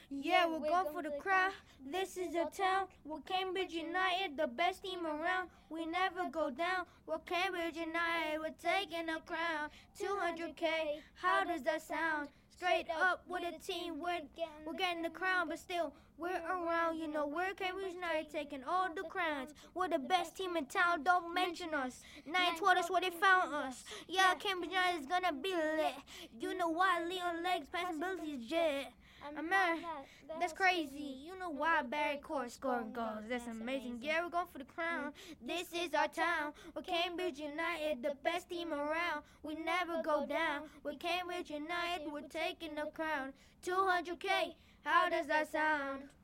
Yeah, we're going for the crown. This is a town. We're Cambridge United, the best team around. We never go down. We're Cambridge United, we're taking the crown. 200K, how does that sound? Straight up with a team, we're getting the crown, but still, we're around. You know, we're Cambridge United, taking all the crowns. We're the best team in town, don't mention us. 912, that's where they found us. Yeah, Cambridge United is gonna be lit. You know why Leon Legs passing Billy's jet. Man, that's crazy. You know why Barry Court scoring goals. That's amazing. Yeah, we're going for the crown. This is our town. We're Cambridge United, the best team around. We never go down. We're Cambridge United, we're taking the crown. 200K, how does that sound?